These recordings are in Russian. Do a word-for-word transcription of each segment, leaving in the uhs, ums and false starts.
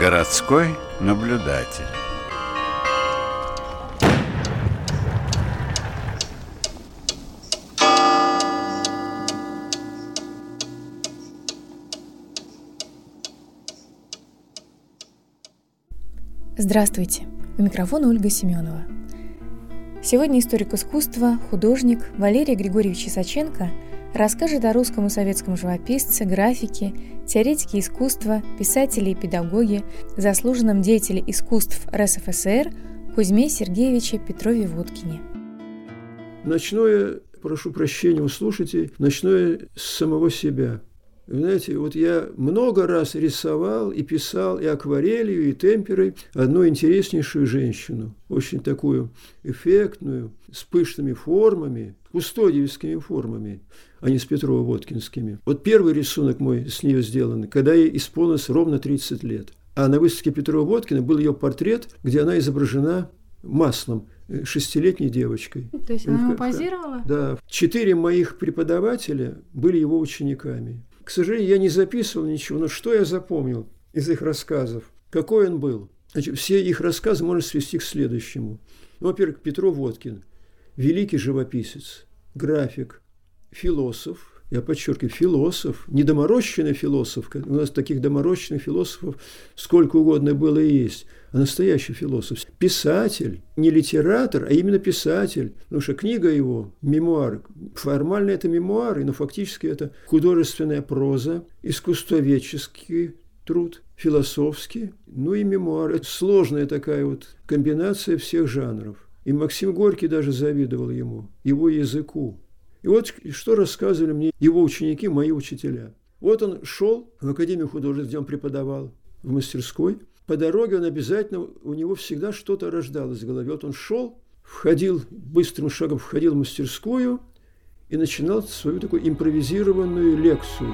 Городской наблюдатель. Здравствуйте! У микрофона Ольга Семенова. Сегодня историк искусства, художник Валерий Григорьевич Исаченко расскажет о русском и советском живописце, графике, теоретике искусства, писателе и педагоге, заслуженном деятеле искусств РСФСР Кузьме Сергеевиче Петрове-Водкине. Начну, прошу прощения у слушателей, начну с самого себя. Вы знаете, вот я много раз рисовал и писал и акварелью, и темперой одну интереснейшую женщину, очень такую эффектную, с пышными формами, кустодиевскими формами, а не с Петрово-Водкинскими. Вот первый рисунок мой с нее сделан, когда ей исполнилось ровно тридцать лет. А на выставке Петрова-Водкина был ее портрет, где она изображена маслом, шестилетней девочкой. То есть она ему позировала? Да. Четыре моих преподавателя были его учениками. К сожалению, я не записывал ничего, но что я запомнил из их рассказов? Какой он был? Значит, все их рассказы можно свести к следующему. Ну, во-первых, Петров-Водкин – великий живописец, график, философ. Я подчеркиваю, философ, не доморощенный философ. У нас таких доморощенных философов сколько угодно было и есть. А настоящий философ. Писатель, не литератор, а именно писатель. Потому что книга его, мемуар, формально это мемуары, но фактически это художественная проза, искусствоведческий труд, философский, ну и мемуар. Это сложная такая вот комбинация всех жанров. И Максим Горький даже завидовал ему, его языку. И вот что рассказывали мне его ученики, мои учителя. Вот он шел в Академию художеств, где он преподавал, в мастерской. По дороге он обязательно, у него всегда что-то рождалось в голове. Вот он шел, входил, быстрым шагом входил в мастерскую и начинал свою такую импровизированную лекцию.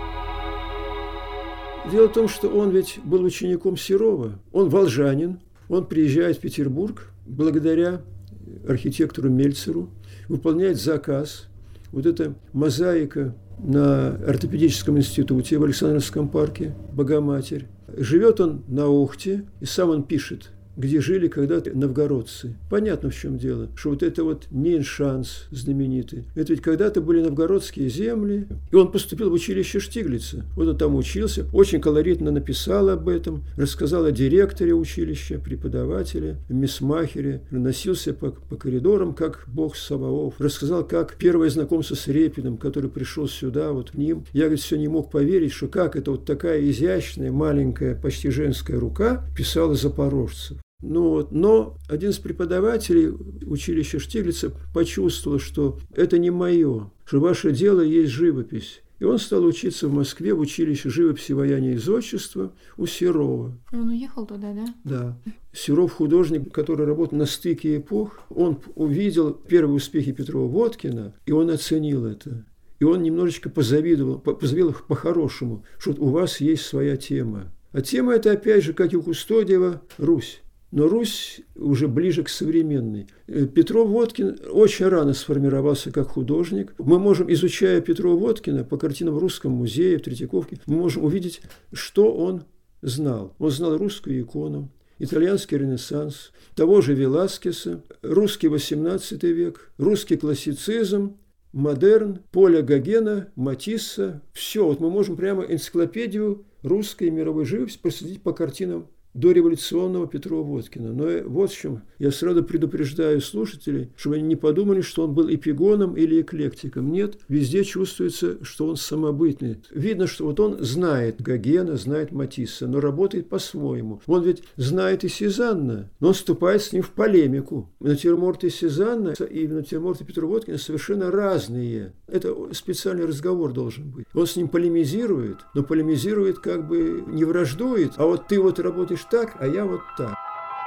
Дело в том, что он ведь был учеником Серова. Он волжанин, он приезжает в Петербург благодаря архитектору Мельцеру, выполняет заказ. Вот эта мозаика на ортопедическом институте в Александровском парке, Богоматерь. Живет он на Охте, и сам он пишет, где жили когда-то новгородцы. Понятно, в чем дело, что вот это вот Нейншанс знаменитый, это ведь когда-то были новгородские земли, и он поступил в училище Штиглица. Вот он там учился, очень колоритно написал об этом, рассказал о директоре училища, преподавателе, миссмахере, носился по, по коридорам, как бог Саваоф, рассказал, как первое знакомство с Репиным, который пришел сюда, вот к ним. Я, говорит, все не мог поверить, что как это вот такая изящная, маленькая, почти женская рука писала запорожцев. Ну вот, но один из преподавателей училища Штиглица почувствовал, что это не мое, что ваше дело есть живопись. И он стал учиться в Москве в училище живописи, ваяния и зодчества у Серова. Он уехал туда, да? Да. Серов художник, который работал на стыке эпох, он увидел первые успехи Петрова-Водкина, и он оценил это. И он немножечко позавидовал, позавидовал по-хорошему, что у вас есть своя тема. А тема это, опять же, как и у Кустодиева, Русь. Но Русь уже ближе к современной. Петров-Водкин очень рано сформировался как художник. Мы можем, изучая Петрова-Водкина по картинам в Русском музее, в Третьяковке, мы можем увидеть, что он знал. Он знал русскую икону, итальянский ренессанс, того же Веласкеса, русский восемнадцатый век, русский классицизм, модерн, Поля Гогена, Матисса. Все, вот мы можем прямо энциклопедию русской и мировой живописи проследить по картинам дореволюционного Петрова-Водкина. Но вот в чем я сразу предупреждаю слушателей, чтобы они не подумали, что он был эпигоном или эклектиком. Нет, везде чувствуется, что он самобытный. Видно, что вот он знает Гогена, знает Матисса, но работает по-своему. Он ведь знает и Сезанна, но он вступает с ним в полемику. Натюрморты Сезанна и натюрморты Петрова-Водкина совершенно разные. Это специальный разговор должен быть. Он с ним полемизирует, но полемизирует как бы не враждует, а вот ты вот работаешь так, а я вот так.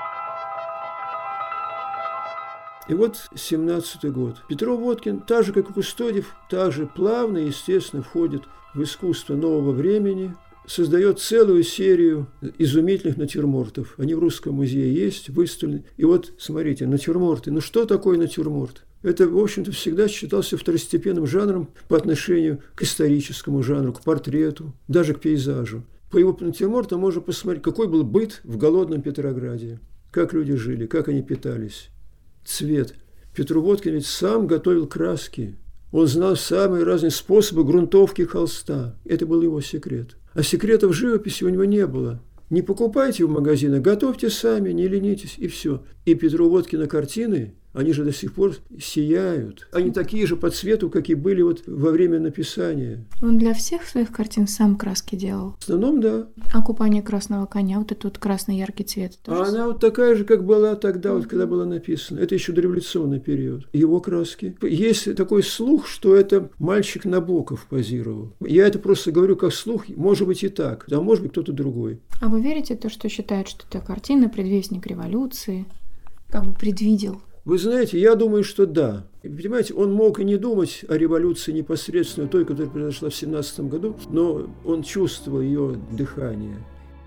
И вот семнадцатый год. Петров-Водкин, так же, как и Кустодиев, также плавно, естественно, входит в искусство нового времени, создает целую серию изумительных натюрмортов. Они в Русском музее есть, выставлены. И вот, смотрите, натюрморты. Ну, что такое натюрморт? Это, в общем-то, всегда считался второстепенным жанром по отношению к историческому жанру, к портрету, даже к пейзажу. По его натюрмортам можно посмотреть, какой был быт в голодном Петрограде, как люди жили, как они питались. Цвет. Петру Водкин ведь сам готовил краски. Он знал самые разные способы грунтовки холста. Это был его секрет. А секретов живописи у него не было. Не покупайте в магазинах, готовьте сами, не ленитесь, и все. И Петру Водкина картины, они же до сих пор сияют. Они такие же по цвету, как и были вот во время написания. Он для всех своих картин сам краски делал? В основном, да. А купание красного коня, вот этот вот красный яркий цвет? А она вот такая же, как была тогда, вот, когда было написано. Это еще дореволюционный период. Его краски. Есть такой слух, что это мальчик Набоков позировал. Я это просто говорю как слух, может быть и так, а может быть кто-то другой. А вы верите в то, что считают, что это картина предвестник революции? Как бы предвидел? Вы знаете, я думаю, что да. Понимаете, он мог и не думать о революции непосредственно той, которая произошла в семнадцатом году, но он чувствовал ее дыхание.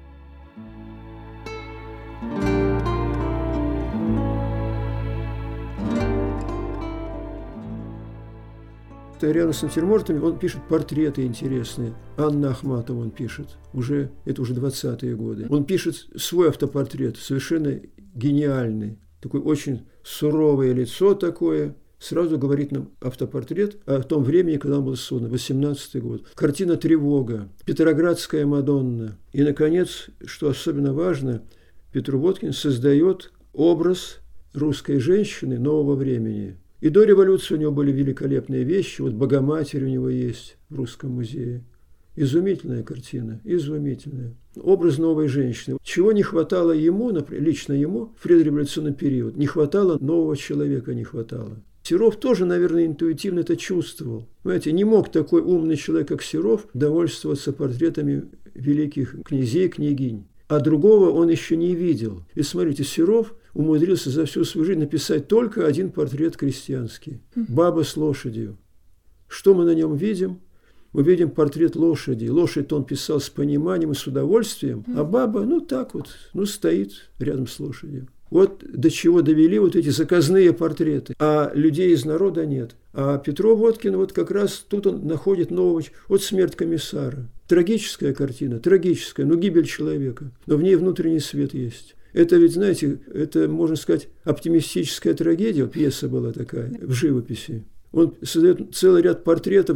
Рядом с натюрмортами он пишет портреты интересные. Анна Ахматова он пишет. Уже, это уже двадцатые годы. Он пишет свой автопортрет, совершенно гениальный. Такое очень суровое лицо такое. Сразу говорит нам автопортрет о том времени, когда он был создан, восемнадцатый год. Картина «Тревога», «Петроградская Мадонна». И, наконец, что особенно важно, Петр Водкин создает образ русской женщины нового времени. И до революции у него были великолепные вещи. Вот «Богоматерь» у него есть в Русском музее. Изумительная картина, изумительная. Образ новой женщины. Чего не хватало ему, лично ему, в предреволюционный период? Не хватало нового человека, не хватало. Серов тоже, наверное, интуитивно это чувствовал. Понимаете, не мог такой умный человек, как Серов, довольствоваться портретами великих князей, княгинь. А другого он еще не видел. И смотрите, Серов умудрился за всю свою жизнь написать только один портрет крестьянский. Баба с лошадью. Что мы на нем видим? Мы видим портрет лошади. Лошадь он писал с пониманием и с удовольствием, а баба, ну так вот, ну стоит рядом с лошадью. Вот до чего довели вот эти заказные портреты. А людей из народа нет. А Петро Водкин вот как раз тут он находит нового... Вот смерть комиссара. Трагическая картина, трагическая, но гибель человека. Но в ней внутренний свет есть. Это ведь, знаете, это, можно сказать, оптимистическая трагедия. Пьеса была такая в живописи. Он создает целый ряд портретов,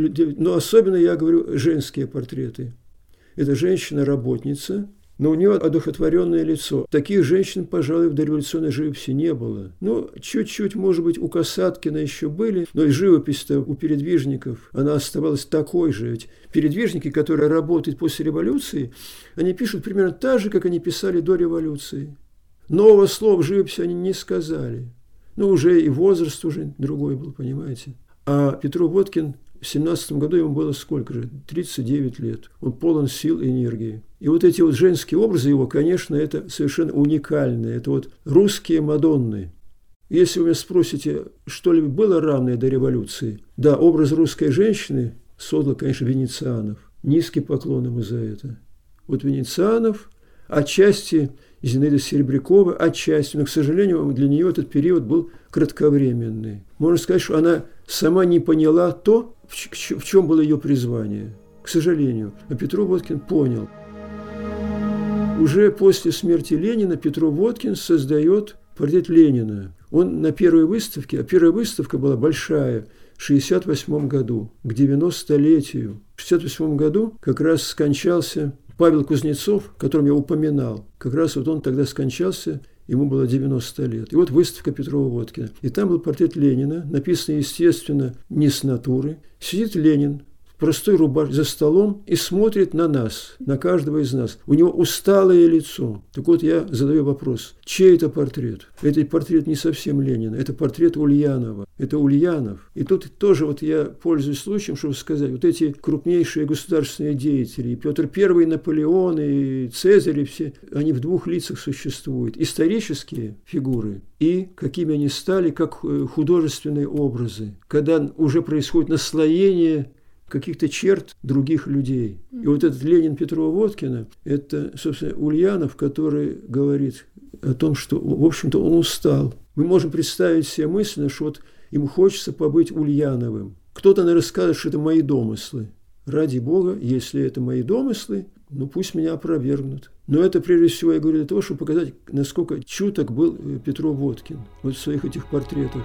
но особенно, я говорю, женские портреты. Это женщина-работница, но у нее одухотворенное лицо. Таких женщин, пожалуй, в дореволюционной живописи не было. Ну, чуть-чуть, может быть, у Касаткина еще были, но и живопись-то у передвижников, она оставалась такой же. Ведь передвижники, которые работают после революции, они пишут примерно так же, как они писали до революции. Нового слова в живописи они не сказали. Ну, уже и возраст уже другой был, понимаете. А Петру Водкин в семнадцатом году ему было сколько же? тридцать девять лет. Он полон сил и энергии. И вот эти вот женские образы его, конечно, это совершенно уникальные. Это вот русские Мадонны. Если вы меня спросите, что-либо было равное до революции? Да, образ русской женщины создал, конечно, Венецианов. Низкий поклон ему за это. Вот Венецианов, отчасти Зинаида Серебрякова, отчасти, но, к сожалению, для нее этот период был кратковременный. Можно сказать, что она сама не поняла то, в чем было ее призвание. К сожалению. А Петр Водкин понял. Уже после смерти Ленина Петр Водкин создает портрет Ленина. Он на первой выставке, а первая выставка была большая, в шестьдесят восьмом году, к девяностолетию. В шестьдесят восьмом году как раз скончался Павел Кузнецов, которым я упоминал. Как раз вот он тогда скончался, ему было девяносто лет. И вот выставка Петрова Водкина. И там был портрет Ленина, написанный, естественно, не с натуры. Сидит Ленин в простой рубашке за столом и смотрит на нас, на каждого из нас. У него усталое лицо. Так вот я задаю вопрос, чей это портрет? Этот портрет не совсем Ленина, это портрет Ульянова. Это Ульянов. И тут тоже вот я пользуюсь случаем, чтобы сказать, вот эти крупнейшие государственные деятели, и Петр Первый, Наполеон, и Цезарь, и все, они в двух лицах существуют. Исторические фигуры и какими они стали, как художественные образы, когда уже происходит наслоение каких-то черт других людей. И вот этот Ленин Петрова Водкина, это, собственно, Ульянов, который говорит о том, что, в общем-то, он устал. Мы можем представить себе мысленно, что вот ему хочется побыть Ульяновым. Кто-то, наверное, скажет, что это мои домыслы. Ради Бога, если это мои домыслы, ну пусть меня опровергнут. Но это, прежде всего, я говорю для того, чтобы показать, насколько чуток был Петров Водкин вот в своих этих портретах.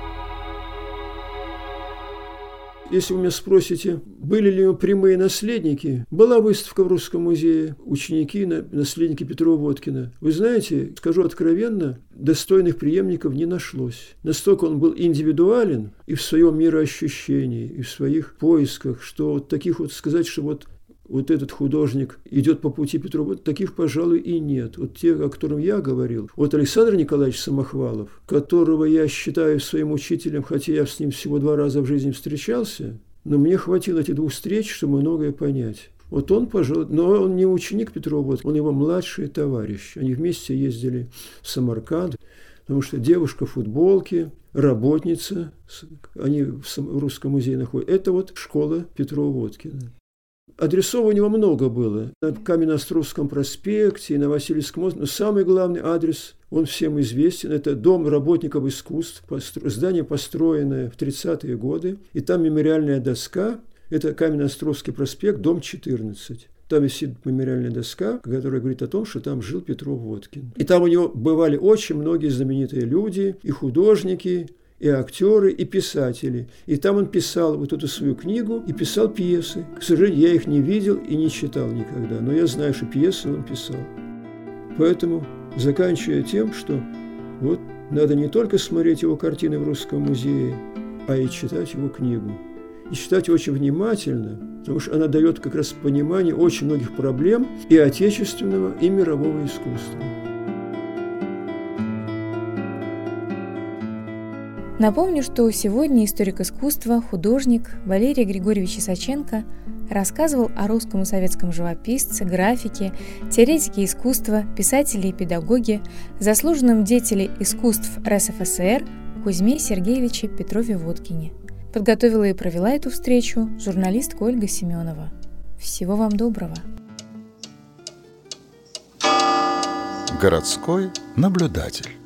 Если вы меня спросите, были ли у него прямые наследники, была выставка в Русском музее, ученики, наследники Петрова Водкина. Вы знаете, скажу откровенно, достойных преемников не нашлось. Настолько он был индивидуален и в своем мироощущении, и в своих поисках, что вот таких вот сказать, что вот вот этот художник идет по пути Петрова, вот таких, пожалуй, и нет. Вот те, о котором я говорил. Вот Александр Николаевич Самохвалов, которого я считаю своим учителем, хотя я с ним всего два раза в жизни встречался, но мне хватило этих двух встреч, чтобы многое понять. Вот он, пожалуй, но он не ученик Петрова, он его младший товарищ. Они вместе ездили в Самарканд, потому что девушка в футболке, работница, они в Русском музее находят. Это вот школа Петрова Водкина. Адресов у него много было. На Каменноостровском проспекте и на Васильевском острове. Но самый главный адрес, он всем известен, это Дом работников искусств, здание, построенное в тридцатые годы. И там мемориальная доска, это Каменноостровский проспект, дом четырнадцать. Там висит мемориальная доска, которая говорит о том, что там жил Петров Водкин. И там у него бывали очень многие знаменитые люди, и художники, и актеры, и писатели. И там он писал вот эту свою книгу и писал пьесы. К сожалению, я их не видел и не читал никогда, но я знаю, что пьесы он писал. Поэтому, заканчивая тем, что вот надо не только смотреть его картины в Русском музее, а и читать его книгу. И читать очень внимательно, потому что она дает как раз понимание очень многих проблем и отечественного, и мирового искусства. Напомню, что сегодня историк искусства, художник Валерий Григорьевич Исаченко рассказывал о русском и советском живописце, графике, теоретике искусства, писателе и педагоге, заслуженном деятеле искусств РСФСР Кузьме Сергеевиче Петрове Водкине. Подготовила и провела эту встречу журналистка Ольга Семенова. Всего вам доброго! Городской наблюдатель.